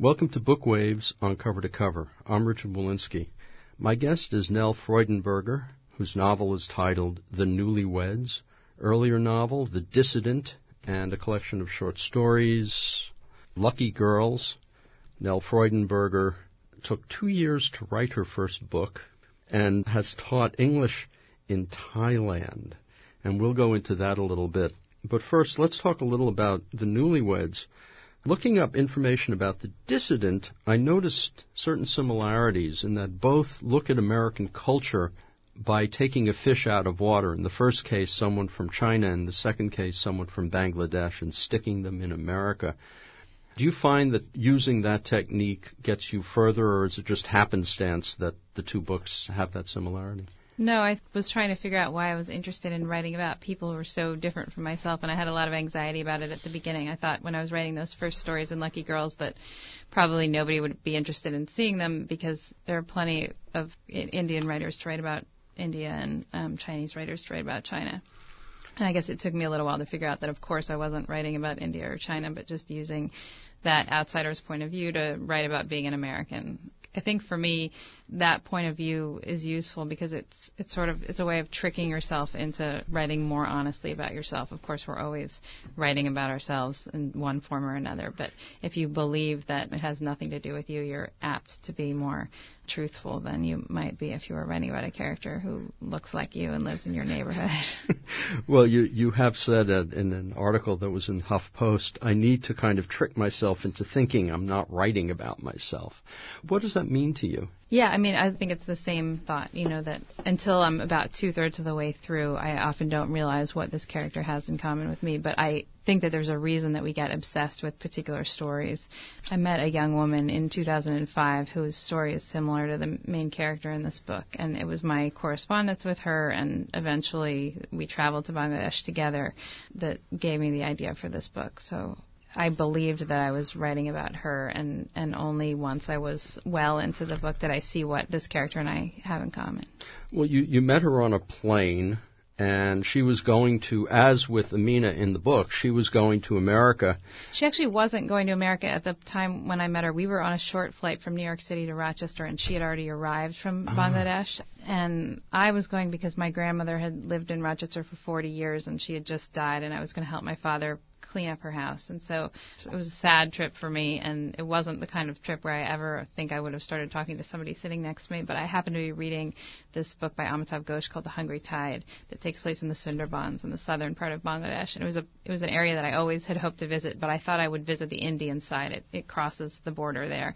Welcome to Book Waves on Cover to Cover. I'm Richard Walensky. My guest is Nell Freudenberger, whose novel is titled The Newlyweds, earlier novel The Dissident, and a collection of short stories, Lucky Girls. Nell Freudenberger took 2 years to write her first book and has taught English in Thailand. And we'll go into that a little bit. But first, let's talk a little about The Newlyweds. Looking up information about The Dissident, I noticed certain similarities in that both look at American culture by taking a fish out of water. In the first case, someone from China, in the second case, someone from Bangladesh, and sticking them in America. Do you find that using that technique gets you further, or is it just happenstance that the two books have that similarity? No, I was trying to figure out why I was interested in writing about people who were so different from myself, and I had a lot of anxiety about it at the beginning. I thought when I was writing those first stories in Lucky Girls that probably nobody would be interested in seeing them because there are plenty of Indian writers to write about India and Chinese writers to write about China. And I guess it took me a little while to figure out that, of course, I wasn't writing about India or China, but just using that outsider's point of view to write about being an American. I think for me, that point of view is useful because it's a way of tricking yourself into writing more honestly about yourself. Of course, we're always writing about ourselves in one form or another, but if you believe that it has nothing to do with you, you're apt to be more truthful than you might be if you were writing about a character who looks like you and lives in your neighborhood. Well, you have said in an article that was in HuffPost, I need to kind of trick myself into thinking I'm not writing about myself. What does that mean to you? Yeah, I mean, I think it's the same thought, that until I'm about 2/3 of the way through, I often don't realize what this character has in common with me. But I think that there's a reason that we get obsessed with particular stories. I met a young woman in 2005 whose story is similar to the main character in this book, and it was my correspondence with her, and eventually we traveled to Bangladesh together that gave me the idea for this book. So I believed that I was writing about her, and only once I was well into the book did I see what this character and I have in common. Well, you met her on a plane, and she was going to, as with Amina in the book, she was going to America. She actually wasn't going to America at the time when I met her. We were on a short flight from New York City to Rochester, and she had already arrived from Bangladesh. And I was going because my grandmother had lived in Rochester for 40 years, and she had just died, and I was going to help my father clean up her house. And so it was a sad trip for me, and it wasn't the kind of trip where I ever think I would have started talking to somebody sitting next to me. But I happened to be reading this book by Amitav Ghosh called The Hungry Tide that takes place in the Sundarbans in the southern part of Bangladesh. And it was an area that I always had hoped to visit, but I thought I would visit the Indian side. It crosses the border there.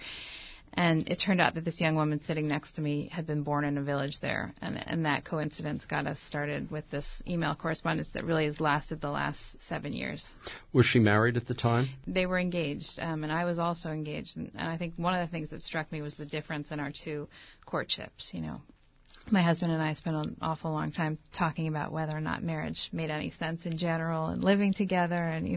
And it turned out that this young woman sitting next to me had been born in a village there. And that coincidence got us started with this email correspondence that really has lasted the last 7 years. Was she married at the time? They were engaged, and I was also engaged. And I think one of the things that struck me was the difference in our two courtships. My husband and I spent an awful long time talking about whether or not marriage made any sense in general and living together. And,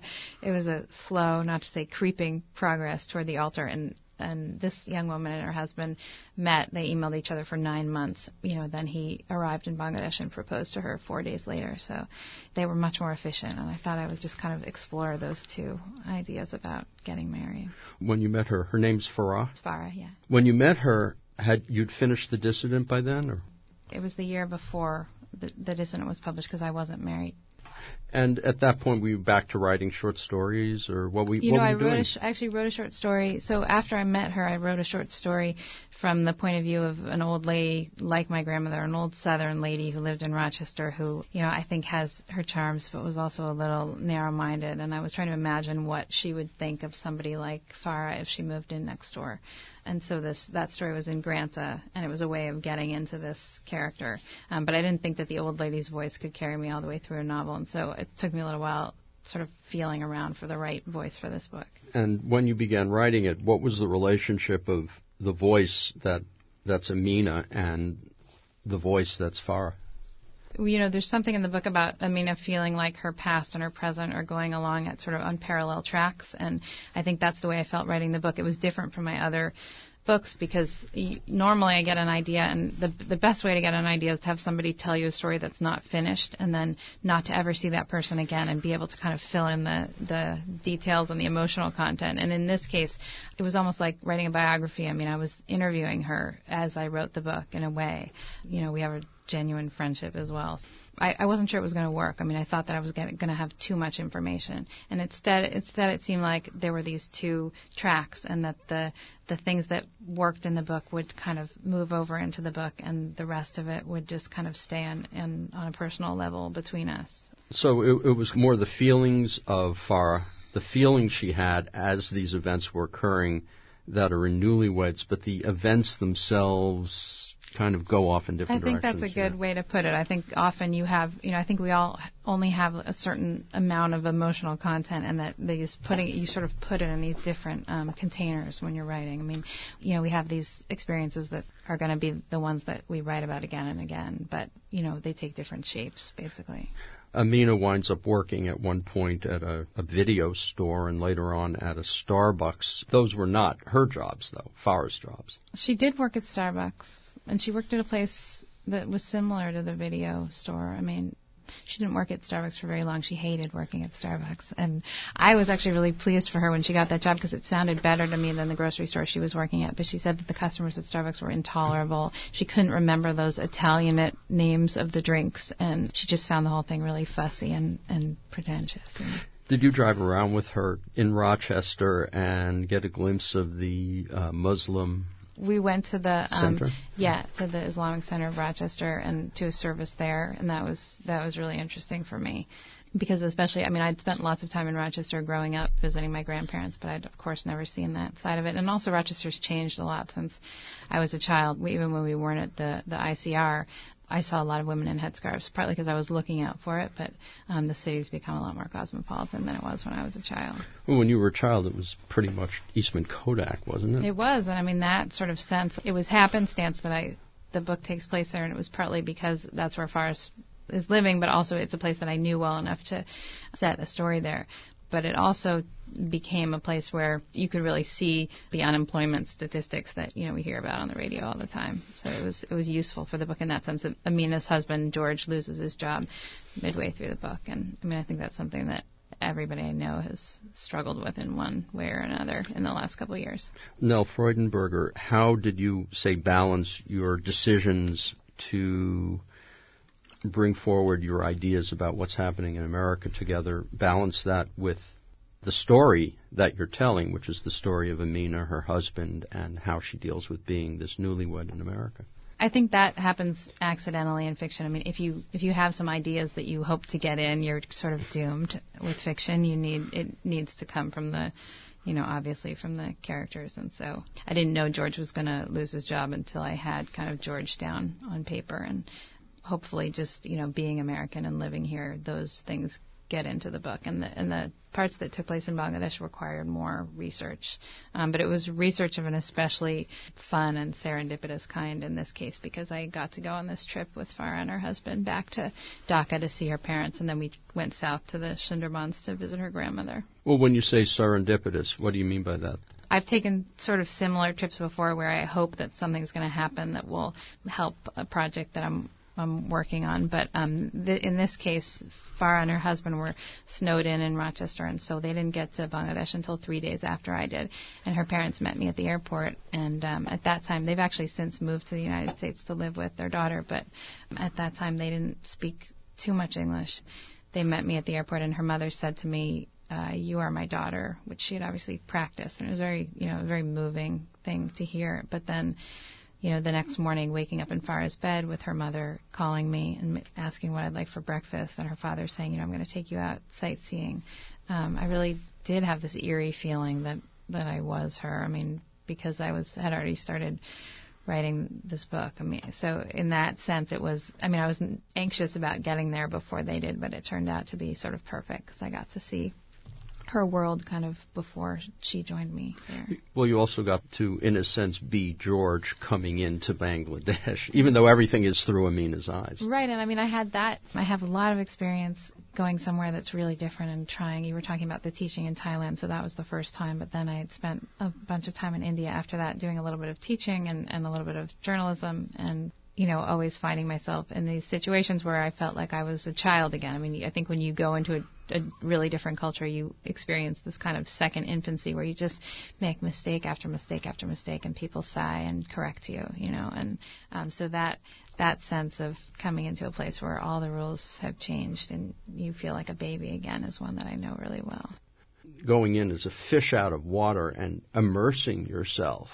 it was a slow, not to say creeping progress toward the altar. And this young woman and her husband met. They emailed each other for 9 months. Then he arrived in Bangladesh and proposed to her 4 days later. So they were much more efficient. And I thought I would just kind of explore those two ideas about getting married. When you met her name's Farah? Farah, yeah. When you met her, you'd finished The Dissident by then? Or? It was the year before the Dissident was published because I wasn't married. And at that point, were you back to writing short stories, or what were you doing? I actually wrote a short story. So after I met her, I wrote a short story from the point of view of an old lady like my grandmother, an old Southern lady who lived in Rochester who, I think has her charms, but was also a little narrow-minded. And I was trying to imagine what she would think of somebody like Farah if she moved in next door. And so that story was in Granta, and it was a way of getting into this character. But I didn't think that the old lady's voice could carry me all the way through a novel, and so it took me a little while sort of feeling around for the right voice for this book. And when you began writing it, what was the relationship of the voice that's Amina and the voice that's Farah? There's something in the book about Amina feeling like her past and her present are going along at sort of unparalleled tracks, and I think that's the way I felt writing the book. It was different from my other books because normally I get an idea, and the best way to get an idea is to have somebody tell you a story that's not finished, and then not to ever see that person again and be able to kind of fill in the details and the emotional content. And in this case, it was almost like writing a biography. I mean, I was interviewing her as I wrote the book in a way. You know, we have a genuine friendship as well. I wasn't sure it was going to work. I mean, I thought that I was going to have too much information. And instead it seemed like there were these two tracks, and that the things that worked in the book would kind of move over into the book, and the rest of it would just kind of stay on a personal level between us. So it was more the feelings of Farah, the feelings she had as these events were occurring that are in Newlyweds, but the events themselves kind of go off in different directions. I think that's a good way to put it. I think often I think we all only have a certain amount of emotional content, and that you sort of put it in these different containers when you're writing. I mean, we have these experiences that are going to be the ones that we write about again and again, but, they take different shapes, basically. Amina winds up working at one point at a video store and later on at a Starbucks. Those were not her jobs, though, Farah's jobs. She did work at Starbucks, and she worked at a place that was similar to the video store. I mean, she didn't work at Starbucks for very long. She hated working at Starbucks. And I was actually really pleased for her when she got that job because it sounded better to me than the grocery store she was working at. But she said that the customers at Starbucks were intolerable. She couldn't remember those Italianate names of the drinks, and she just found the whole thing really fussy and pretentious. Did you drive around with her in Rochester and get a glimpse of the Muslim We went to the Center? To the Islamic Center of Rochester and to a service there, and that was really interesting for me because especially, I mean, I'd spent lots of time in Rochester growing up visiting my grandparents, but I'd of course never seen that side of it. And also Rochester's changed a lot since I was a child. Even when we weren't at the ICR, I saw a lot of women in headscarves, partly because I was looking out for it, but the city's become a lot more cosmopolitan than it was when I was a child. Well, when you were a child, it was pretty much Eastman Kodak, wasn't it? It was, and I mean, that sort of sense, it was happenstance that the book takes place there, and it was partly because that's where Faris is living, but also it's a place that I knew well enough to set a story there. But it also became a place where you could really see the unemployment statistics that we hear about on the radio all the time. So it was useful for the book in that sense. That Amina's husband George loses his job midway through the book, and I mean I think that's something that everybody I know has struggled with in one way or another in the last couple of years. Nell Freudenberger, how did you balance your decisions to bring forward your ideas about what's happening in America together, balance that with the story that you're telling, which is the story of Amina, her husband, and how she deals with being this newlywed in America? I think that happens accidentally in fiction. I mean, if you have some ideas that you hope to get in, you're sort of doomed. With fiction, it needs to come from the, obviously from the characters. And so I didn't know George was going to lose his job until I had kind of George down on paper, and hopefully just, being American and living here, those things get into the book. And the parts that took place in Bangladesh required more research. But it was research of an especially fun and serendipitous kind in this case, because I got to go on this trip with Farah and her husband back to Dhaka to see her parents, and then we went south to the Sundarbans to visit her grandmother. Well, when you say serendipitous, what do you mean by that? I've taken sort of similar trips before where I hope that something's going to happen that will help a project that I'm working on, but in this case, Farah and her husband were snowed in Rochester, and so they didn't get to Bangladesh until 3 days after I did. And her parents met me at the airport, and at that time, they've actually since moved to the United States to live with their daughter, but at that time they didn't speak too much English. They met me at the airport, and her mother said to me, "You are my daughter," which she had obviously practiced, and it was a very moving thing to hear. But then, the next morning, waking up in Farah's bed with her mother calling me and asking what I'd like for breakfast, and her father saying, I'm going to take you out sightseeing. I really did have this eerie feeling that I was her. I mean, because I had already started writing this book. I mean, so in that sense, I was anxious about getting there before they did, but it turned out to be sort of perfect because I got to see her world kind of before she joined me there. Well, you also got to, in a sense, be George coming into Bangladesh, even though everything is through Amina's eyes. Right, and I mean, I have a lot of experience going somewhere that's really different and trying. You were talking about the teaching in Thailand, so that was the first time, but then I had spent a bunch of time in India after that doing a little bit of teaching and a little bit of journalism, and always finding myself in these situations where I felt like I was a child again. I mean, I think when you go into a really different culture, you experience this kind of second infancy where you just make mistake after mistake after mistake, and people sigh and correct you, and so that sense of coming into a place where all the rules have changed and you feel like a baby again is one that I know really well. Going in as a fish out of water and immersing yourself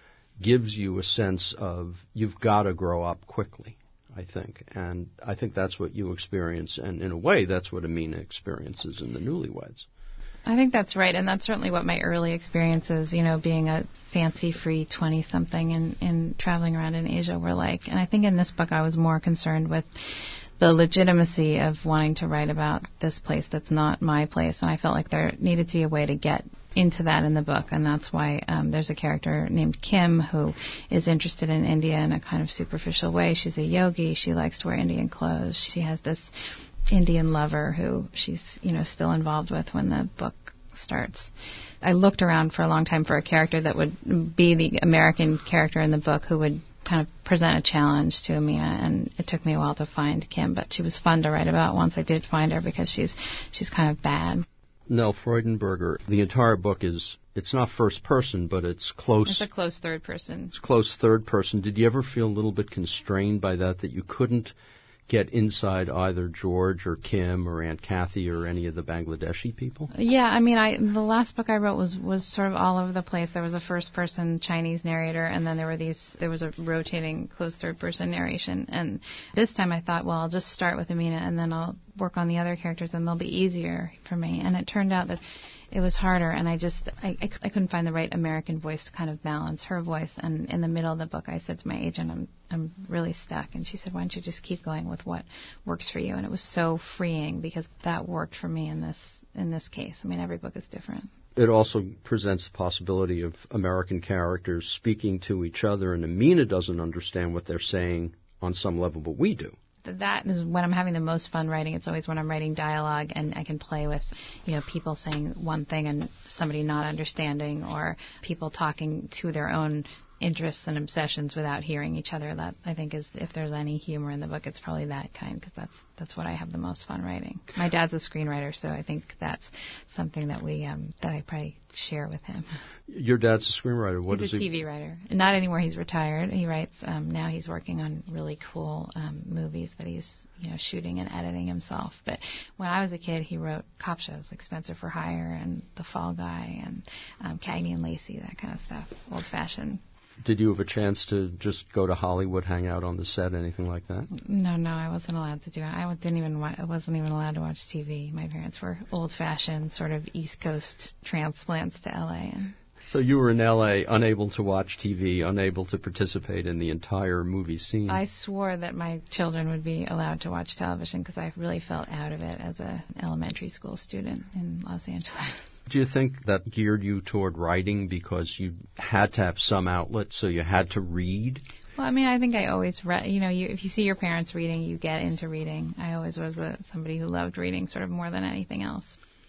gives you a sense of you've got to grow up quickly, I think. And I think that's what you experience, and in a way that's what Amina experiences in The Newlyweds. I think that's right, and that's certainly what my early experiences, being a fancy-free 20-something and traveling around in Asia were like. And I think in this book I was more concerned with the legitimacy of wanting to write about this place that's not my place, and I felt like there needed to be a way to get into that in the book, and that's why there's a character named Kim who is interested in India in a kind of superficial way. She's a yogi. She likes to wear Indian clothes. She has this Indian lover who she's, still involved with when the book starts. I looked around for a long time for a character that would be the American character in the book who would kind of present a challenge to Amina, and it took me a while to find Kim, but she was fun to write about once I did find her because she's kind of bad. Nell Freudenberger, the entire book it's not first person, but it's close. It's a close third person. It's close third person. Did you ever feel a little bit constrained by that you couldn't get inside either George or Kim or Aunt Kathy or any of the Bangladeshi people? Yeah, I mean, the last book I wrote was sort of all over the place. There was a first-person Chinese narrator, and then there was a rotating close third-person narration. And this time I thought, well, I'll just start with Amina, and then I'll work on the other characters, and they'll be easier for me. And it turned out that it was harder, and I couldn't find the right American voice to kind of balance her voice. And in the middle of the book, I said to my agent, I'm really stuck. And she said, why don't you just keep going with what works for you? And it was so freeing because that worked for me in this case. I mean, every book is different. It also presents the possibility of American characters speaking to each other, and Amina doesn't understand what they're saying on some level, but we do. That is when I'm having the most fun writing. It's always when I'm writing dialogue and I can play with, people saying one thing and somebody not understanding, or people talking to their own interests and obsessions without hearing each other. That, I think, is, if there's any humor in the book, it's probably that kind, because that's what I have the most fun writing. My dad's a screenwriter, so I think that's something that that I probably share with him. Your dad's a screenwriter. He's a TV writer. Not anymore. He's retired. He writes, now he's working on really cool movies that he's shooting and editing himself. But when I was a kid, he wrote cop shows like Spencer for Hire and The Fall Guy and Cagney and Lacey, that kind of stuff, old-fashioned. Did you have a chance to just go to Hollywood, hang out on the set, anything like that? No, I wasn't allowed to do it. I wasn't even allowed to watch TV. My parents were old-fashioned, sort of East Coast transplants to L.A. So you were in L.A., unable to watch TV, unable to participate in the entire movie scene. I swore that my children would be allowed to watch television because I really felt out of it as an elementary school student in Los Angeles. Do you think that geared you toward writing because you had to have some outlet, so you had to read? Well, I mean, I think I always read. If you see your parents reading, you get into reading. I always was somebody who loved reading sort of more than anything else.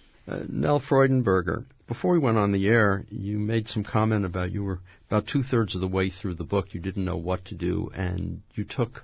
Nell Freudenberger, before we went on the air, you made some comment about you were about two-thirds of the way through the book. You didn't know what to do, and you took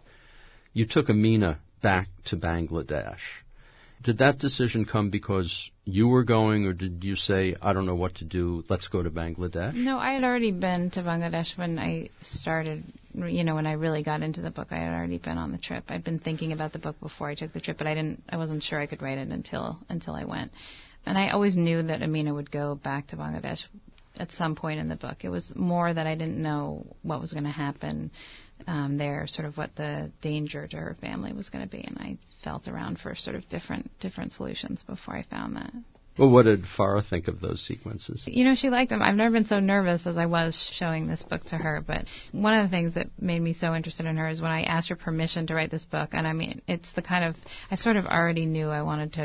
Amina back to Bangladesh. Did that decision come because you were going, or did you say, I don't know what to do, let's go to Bangladesh? No, I had already been to Bangladesh when I started, when I really got into the book. I had already been on the trip. I'd been thinking about the book before I took the trip, but I wasn't sure I could write it until I went. And I always knew that Amina would go back to Bangladesh at some point in the book. It was more that I didn't know what was going to happen there, sort of what the danger to her family was going to be, and I felt around for sort of different solutions before I found that. Well, what did Farah think of those sequences? She liked them. I've never been so nervous as I was showing this book to her, but one of the things that made me so interested in her is when I asked her permission to write this book, and I mean, it's the kind of, I sort of already knew I wanted to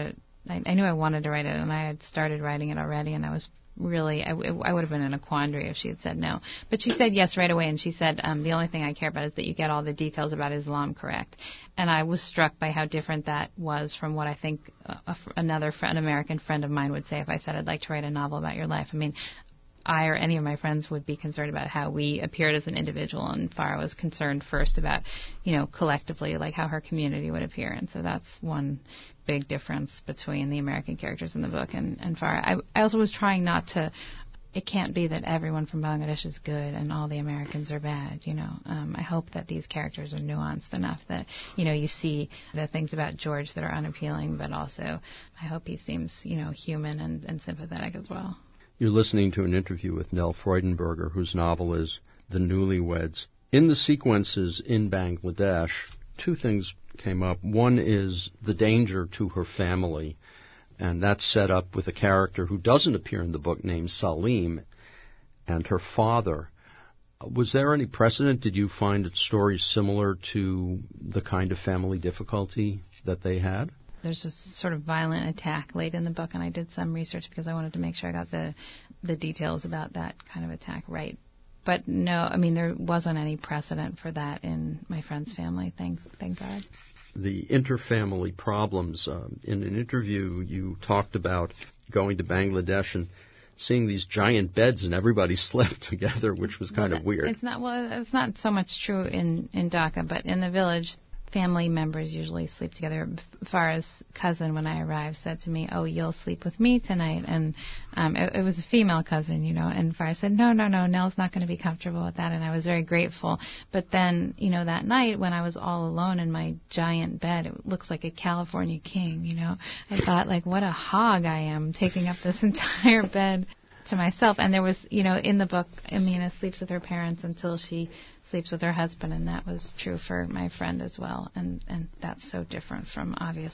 I knew I wanted to write it, and I had started writing it already, and I was really, I would have been in a quandary if she had said no. But she said yes right away, and she said, the only thing I care about is that you get all the details about Islam correct. And I was struck by how different that was from what I think an American friend of mine would say if I said I'd like to write a novel about your life. I mean, I or any of my friends would be concerned about how we appeared as an individual, and Farah was concerned first about, collectively, like how her community would appear. And so that's one big difference between the American characters in the book and Farah. I also was trying not to, it can't be that everyone from Bangladesh is good and all the Americans are bad, I hope that these characters are nuanced enough that, you see the things about George that are unappealing, but also I hope he seems, human and sympathetic as well. You're listening to an interview with Nell Freudenberger, whose novel is The Newlyweds. In the sequences in Bangladesh, two things came up. One is the danger to her family, and that's set up with a character who doesn't appear in the book named Salim, and her father. Was there any precedent? Did you find stories similar to the kind of family difficulty that they had? There's a sort of violent attack late in the book, and I did some research because I wanted to make sure I got the details about that kind of attack right. But no, I mean, there wasn't any precedent for that in my friend's family, thank God. The interfamily problems. In an interview, you talked about going to Bangladesh and seeing these giant beds and everybody slept together, which was kind of weird. It's not so much true in Dhaka, but in the village, family members usually sleep together. Farah's cousin, when I arrived, said to me, "Oh, you'll sleep with me tonight." And it was a female cousin, and Farah said, No, Nell's not going to be comfortable with that. And I was very grateful. But then, that night when I was all alone in my giant bed, it looks like a California king, I thought, like, what a hog I am, taking up this entire bed to myself. And there was, in the book, Amina sleeps with her parents until she sleeps with her husband, and that was true for my friend as well. And that's so different from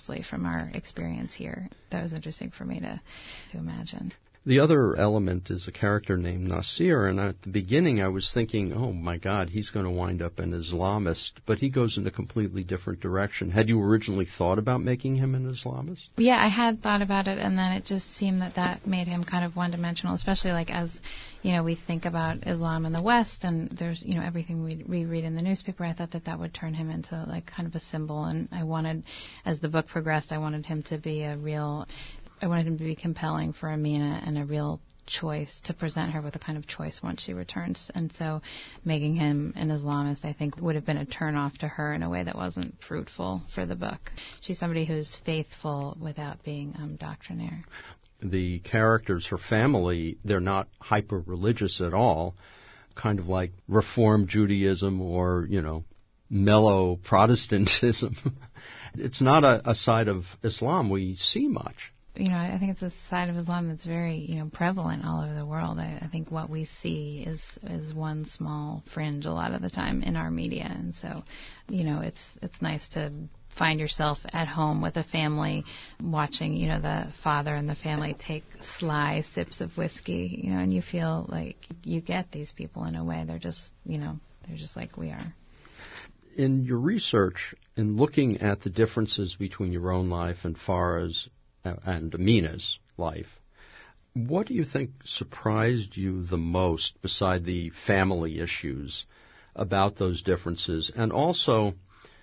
our experience here. That was interesting for me to imagine. The other element is a character named Nasir, and at the beginning I was thinking, oh my God, he's going to wind up an Islamist, but he goes in a completely different direction. Had you originally thought about making him an Islamist? Yeah, I had thought about it, and then it just seemed that made him kind of one-dimensional, especially like as, we think about Islam in the West, and there's, everything we read in the newspaper. I thought that would turn him into like kind of a symbol, and I wanted, as the book progressed, I wanted him to be compelling for Amina and a real choice, to present her with a kind of choice once she returns. And so making him an Islamist, I think, would have been a turn-off to her in a way that wasn't fruitful for the book. She's somebody who's faithful without being doctrinaire. The characters, her family, they're not hyper-religious at all, kind of like Reform Judaism or, mellow Protestantism. It's not a side of Islam we see much. I think it's a side of Islam that's very, prevalent all over the world. I think what we see is one small fringe a lot of the time in our media. And so, it's nice to find yourself at home with a family watching, the father and the family take sly sips of whiskey, and you feel like you get these people in a way. They're just, they're just like we are. In your research, in looking at the differences between your own life and Farah's and Amina's life, what do you think surprised you the most, beside the family issues, about those differences? And also,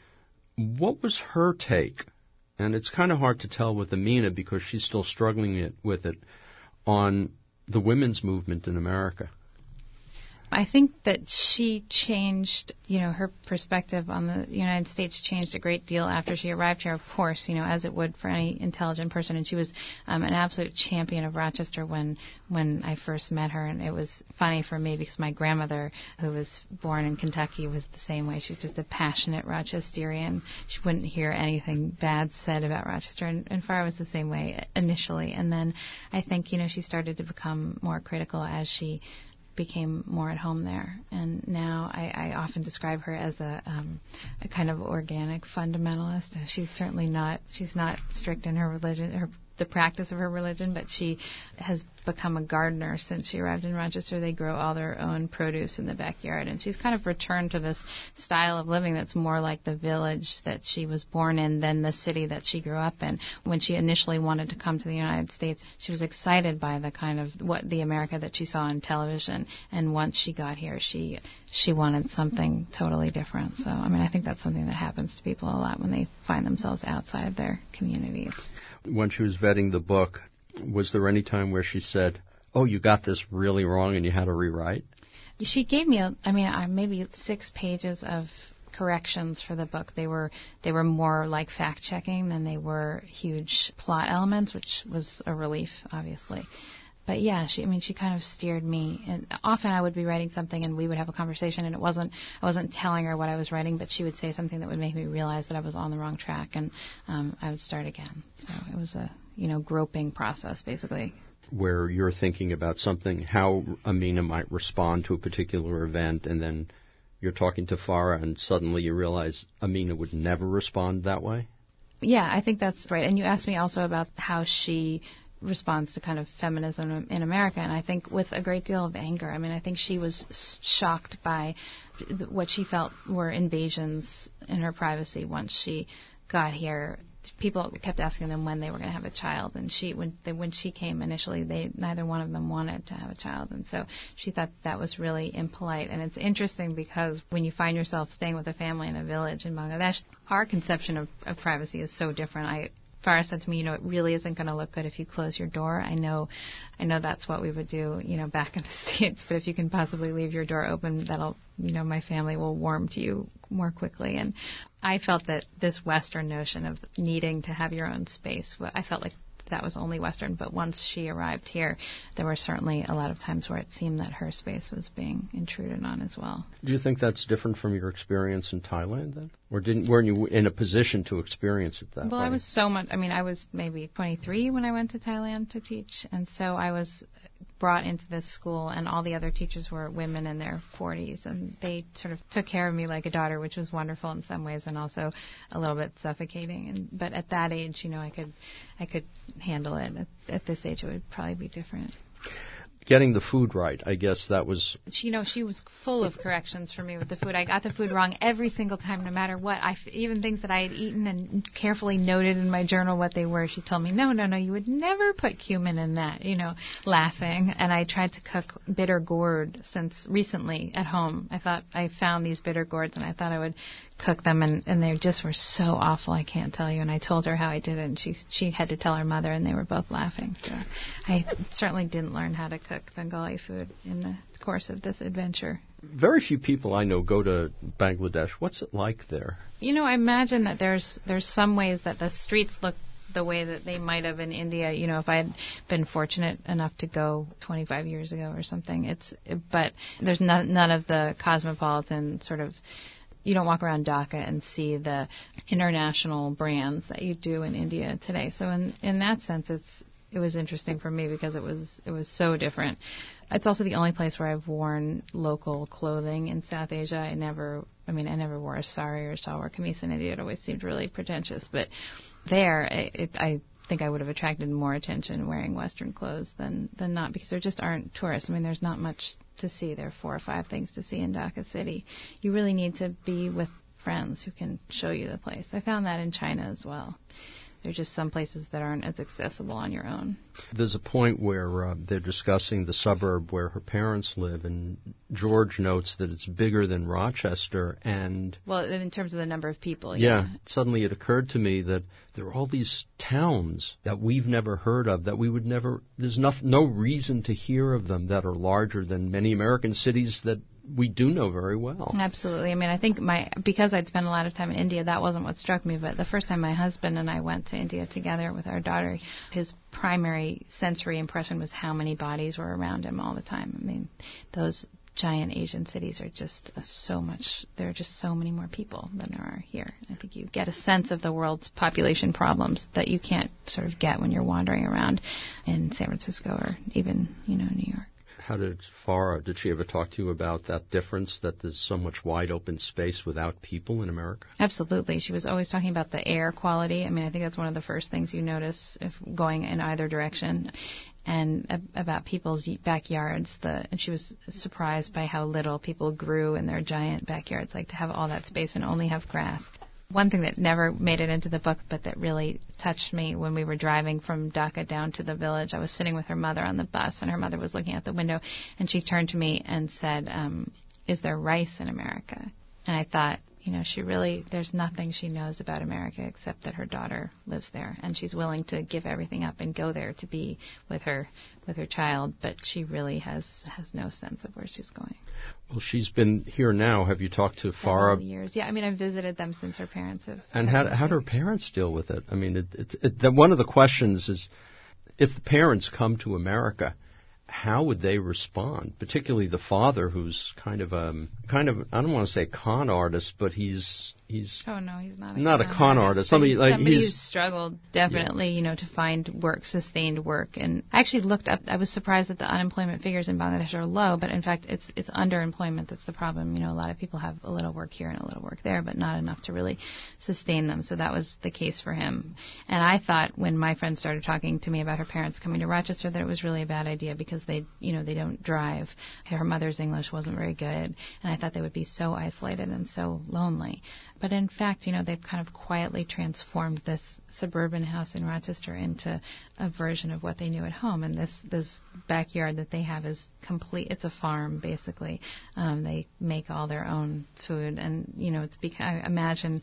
what was her take? And it's kind of hard to tell with Amina because she's still struggling with it, on the women's movement in America. I think that she changed, her perspective on the United States changed a great deal after she arrived here, of course, as it would for any intelligent person. And she was an absolute champion of Rochester when I first met her. And it was funny for me because my grandmother, who was born in Kentucky, was the same way. She was just a passionate Rochesterian. She wouldn't hear anything bad said about Rochester. And Farah was the same way initially. And then I think, she started to become more critical as she became more at home there. And now I often describe her as a kind of organic fundamentalist. She's certainly not strict in her religion, the practice of her religion, but she has become a gardener since she arrived in Rochester. They grow all their own produce in the backyard, and she's kind of returned to this style of living that's more like the village that she was born in than the city that she grew up in. When she initially wanted to come to the United States, she was excited by the kind of the America that she saw on television, and once she got here, she wanted something totally different. So, I mean, I think that's something that happens to people a lot when they find themselves outside of their communities. When she was vetting the book, was there any time where she said, "Oh, you got this really wrong and you had to rewrite"? She gave me, maybe 6 pages of corrections for the book. They were more like fact-checking than they were huge plot elements, which was a relief, obviously. But yeah, she kind of steered me. And often I would be writing something and we would have a conversation, and I wasn't telling her what I was writing, but she would say something that would make me realize that I was on the wrong track, and I would start again. So it was a groping process, basically. Where you're thinking about something, how Amina might respond to a particular event, and then you're talking to Farah and suddenly you realize Amina would never respond that way? Yeah, I think that's right. And you asked me also about how she responds to kind of feminism in America, and I think with a great deal of anger. I mean, I think she was shocked by what she felt were invasions in her privacy once she got here. People kept asking them when they were going to have a child, and when she came initially, neither one of them wanted to have a child, and so she thought that was really impolite. And it's interesting because when you find yourself staying with a family in a village in Bangladesh, our conception of privacy is so different. Farah said to me, it really isn't going to look good if you close your door. I know that's what we would do, back in the States, but if you can possibly leave your door open, that'll, my family will warm to you more quickly. And I felt that this Western notion of needing to have your own space, I felt like that was only Western, but once she arrived here, there were certainly a lot of times where it seemed that her space was being intruded on as well. Do you think that's different from your experience in Thailand then? Or weren't you in a position to experience it that way? Well, I was maybe 23 when I went to Thailand to teach, and so I was brought into this school, and all the other teachers were women in their 40s, and they sort of took care of me like a daughter, which was wonderful in some ways and also a little bit suffocating. But at that age, I could handle it. At this age, it would probably be different. Getting the food right, I guess that was... She was full of corrections for me with the food. I got the food wrong every single time, no matter what. Even things that I had eaten and carefully noted in my journal what they were. She told me, no, you would never put cumin in that, laughing. And I tried to cook bitter gourd since recently at home. I found these bitter gourds, and I thought I would cook them, and they just were so awful, I can't tell you. And I told her how I did it, and she had to tell her mother, and they were both laughing. So I certainly didn't learn how to cook Bengali food in the course of this adventure. Very few people I know go to Bangladesh. What's it like there? I imagine that there's some ways that the streets look the way that they might have in India, if I had been fortunate enough to go 25 years ago or something. But there's none of the cosmopolitan sort of... You don't walk around Dhaka and see the international brands that you do in India today. So in that sense, it was interesting for me because it was so different. It's also the only place where I've worn local clothing in South Asia. I never wore a sari or shalwar kameez in India. It always seemed really pretentious. But there, I think I would have attracted more attention wearing Western clothes than not, because there just aren't tourists. There's not much to see. There are 4 or 5 things to see in Dhaka City. You really need to be with friends who can show you the place. I found that in China as well. There are just some places that aren't as accessible on your own. There's a point where they're discussing the suburb where her parents live, and George notes that it's bigger than Rochester. And well, in terms of the number of people, yeah. Suddenly it occurred to me that there are all these towns that we've never heard of, that we would never... There's no reason to hear of them, that are larger than many American cities that we do know very well. Absolutely. I think because I'd spent a lot of time in India, that wasn't what struck me. But the first time my husband and I went to India together with our daughter, his primary sensory impression was how many bodies were around him all the time. Those giant Asian cities are just there are just so many more people than there are here. I think you get a sense of the world's population problems that you can't sort of get when you're wandering around in San Francisco or even, New York. How did Farah, did she ever talk to you about that difference, that there's so much wide open space without people in America? Absolutely. She was always talking about the air quality. I mean, I think that's one of the first things you notice if going in either direction. And about people's backyards. And she was surprised by how little people grew in their giant backyards, like to have all that space and only have grass. One thing that never made it into the book, but that really touched me when we were driving from Dhaka down to the village, I was sitting with her mother on the bus, and her mother was looking out the window, and she turned to me and said, is there rice in America? And I thought, there's nothing she knows about America except that her daughter lives there, and she's willing to give everything up and go there to be with her child, but she really has no sense of where she's going. Well, she's been here now. Have you talked to Farah? Several years. Yeah, I mean, I've visited them since her parents have. And how do her parents deal with it? I mean, one of the questions is, if the parents come to America, how would they respond? Particularly the father, who's kind of I don't want to say con artist, but he's oh no, he's not a con artist. Somebody who's struggled definitely, to find work, sustained work. And I actually looked up. I was surprised that the unemployment figures in Bangladesh are low, but in fact, it's underemployment that's the problem. A lot of people have a little work here and a little work there, but not enough to really sustain them. So that was the case for him. And I thought when my friend started talking to me about her parents coming to Rochester that it was really a bad idea because they don't drive. Her mother's English wasn't very good, and I thought they would be so isolated and so lonely. But in fact, they've kind of quietly transformed this suburban house in Rochester into a version of what they knew at home. And this backyard that they have is complete. It's a farm, basically. They make all their own food, and I imagine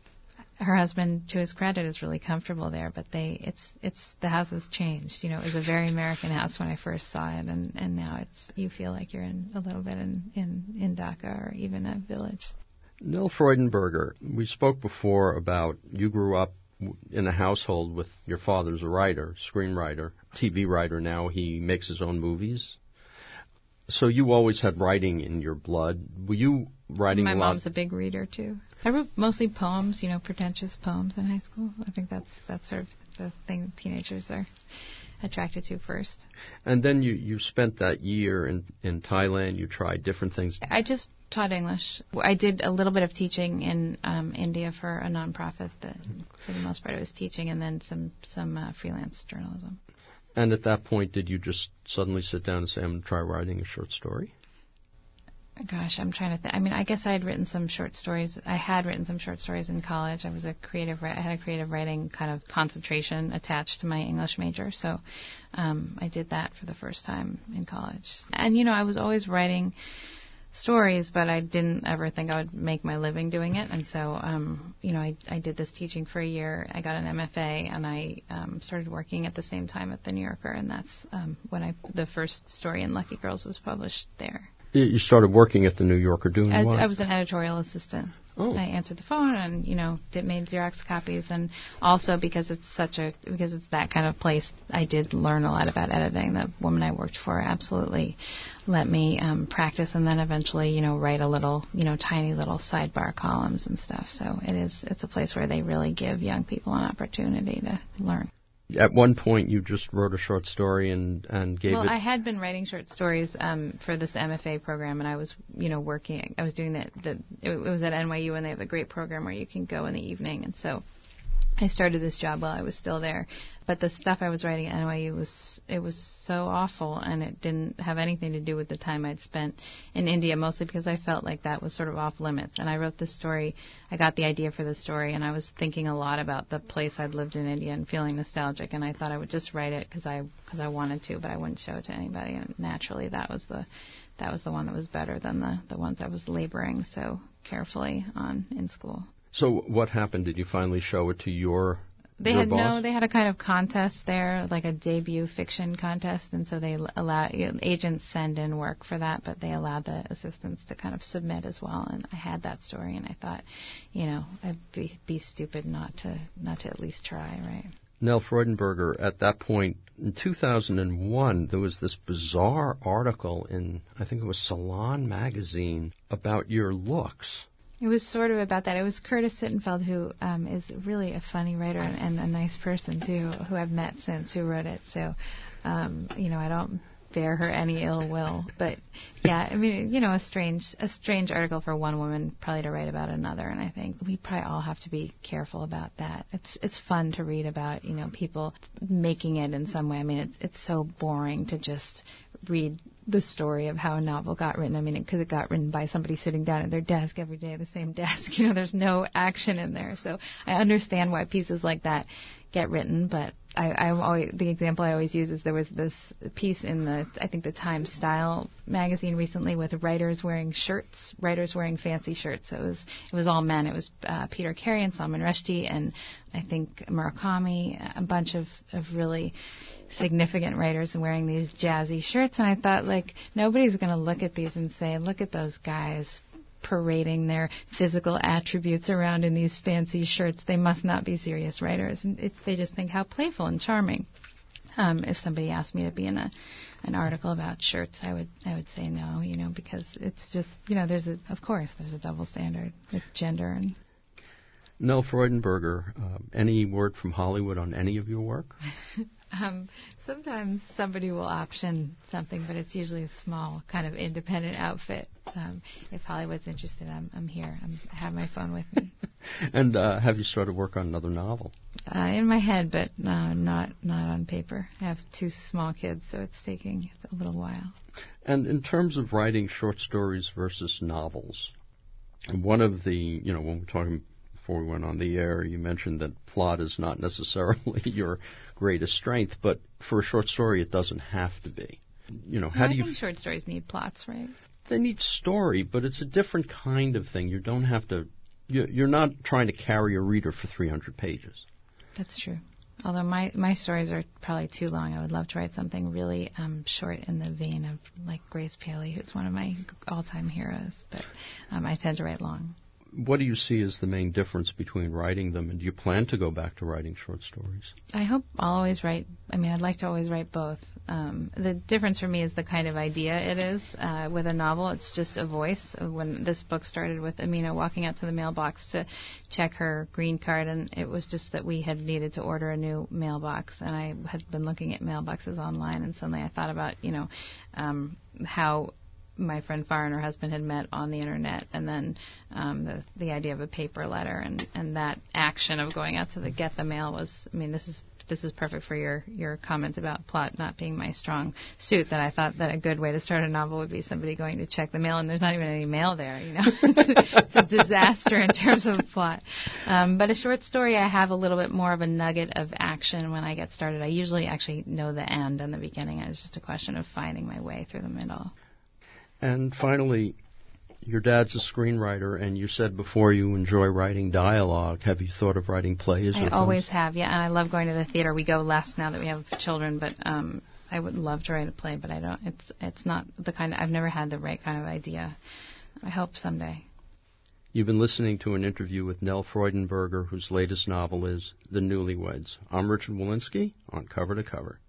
her husband, to his credit, is really comfortable there. But the house has changed. It was a very American house when I first saw it, and now you feel like you're in a little bit in Dhaka or even a village. Nell Freudenberger, we spoke before about you grew up in a household with your father's a writer, screenwriter, TV writer now. He makes his own movies. So you always had writing in your blood. Were you writing a lot? My mom's a big reader, too. I wrote mostly poems, pretentious poems in high school. I think that's sort of the thing teenagers are attracted to first. And then you spent that year in Thailand. You tried different things. I just taught English. I did a little bit of teaching in India for a nonprofit that, for the most part, I was teaching, and then some freelance journalism. And at that point, did you just suddenly sit down and say, I'm going to try writing a short story? Gosh, I'm trying to think. I mean, I guess I had written some short stories. I had written some short stories in college. I had a creative writing kind of concentration attached to my English major. So I did that for the first time in college. And, I was always writing stories, but I didn't ever think I would make my living doing it. And so, I did this teaching for a year. I got an MFA, and I started working at the same time at The New Yorker, and that's when the first story in Lucky Girls was published there. You started working at The New Yorker doing what? I was an editorial assistant. Oh. I answered the phone and, made Xerox copies. And also because it's that kind of place, I did learn a lot about editing. The woman I worked for absolutely let me practice and then eventually, write a little, tiny little sidebar columns and stuff. So it's a place where they really give young people an opportunity to learn. At one point, you just wrote a short story and gave it... Well, I had been writing short stories for this MFA program, and I was, working... I was doing that... It was at NYU, and they have a great program where you can go in the evening, and so I started this job while I was still there. But the stuff I was writing at NYU was so awful, and it didn't have anything to do with the time I'd spent in India, mostly because I felt like that was sort of off limits. And I wrote this story, I got the idea for this story, and I was thinking a lot about the place I'd lived in India and feeling nostalgic, and I thought I would just write it because I wanted to, but I wouldn't show it to anybody. And naturally, that was the one that was better than the ones I was laboring so carefully on in school. So what happened? Did you finally show it to your They boss? They had a kind of contest there, like a debut fiction contest, and so they allow agents send in work for that, but they allowed the assistants to kind of submit as well. And I had that story, and I thought, I'd be stupid not to at least try, right? Nell Freudenberger, at that point, in 2001, there was this bizarre article in, I think it was Salon magazine, about your looks. It was sort of about that. It was Curtis Sittenfeld, who is really a funny writer and a nice person, too, who I've met since, who wrote it. So, I don't bear her any ill will. But yeah, I mean, you know, a strange article for one woman probably to write about another, and I think we probably all have to be careful about that. It's fun to read about, you know, people making it in some way. I mean, it's so boring to just read the story of how a novel got written. I mean, because it got written by somebody sitting down at their desk every day at the same desk. You know, there's no action in there. So I understand why pieces like that get written, but the example I always use is there was this piece in the Time Style magazine recently with writers wearing fancy shirts. So it was all men. It was Peter Carey and Salman Rushdie and I think Murakami, a bunch of really significant writers wearing these jazzy shirts. And I thought, like, nobody's going to look at these and say, look at those guys parading their physical attributes around in these fancy shirts. They must not be serious writers. And they just think how playful and charming. If somebody asked me to be in an article about shirts, I would say no, you know, because it's just, you know, there's a double standard with gender. And Nell Freudenberger, any word from Hollywood on any of your work? Sometimes somebody will option something, but it's usually a small kind of independent outfit. If Hollywood's interested, I'm here. I have my phone with me. And have you started work on another novel? In my head, but not on paper. I have 2 small kids, so it's taking a little while. And in terms of writing short stories versus novels, one of the, you know, when we were talking before we went on the air, you mentioned that plot is not necessarily your greatest strength, but for a short story, it doesn't have to be. You know, I think short stories need plots, right? They need story, but it's a different kind of thing. You don't have to. You're not trying to carry a reader for 300 pages. That's true. Although my stories are probably too long, I would love to write something really short in the vein of like Grace Paley, who's one of my all-time heroes. But I tend to write long. What do you see as the main difference between writing them, and do you plan to go back to writing short stories? I hope I'll always write. I mean, I'd like to always write both. The difference for me is the kind of idea it is. With a novel, it's just a voice. When this book started with Amina walking out to the mailbox to check her green card, and it was just that we had needed to order a new mailbox, and I had been looking at mailboxes online, and suddenly I thought about, you know, how my friend Farah and her husband had met on the internet, and then the idea of a paper letter and that action of going out to get the mail was, I mean, this is perfect for your comments about plot not being my strong suit, that I thought that a good way to start a novel would be somebody going to check the mail, and there's not even any mail there, you know. It's a disaster in terms of plot. But a short story, I have a little bit more of a nugget of action when I get started. I usually actually know the end and the beginning. It's just a question of finding my way through the middle. And finally, your dad's a screenwriter, and you said before you enjoy writing dialogue. Have you thought of writing plays? I always have, yeah, and I love going to the theater. We go less now that we have children, but I would love to write a play, but I don't. It's not the kind I've never had the right kind of idea. I hope someday. You've been listening to an interview with Nell Freudenberger, whose latest novel is The Newlyweds. I'm Richard Walensky on Cover to Cover.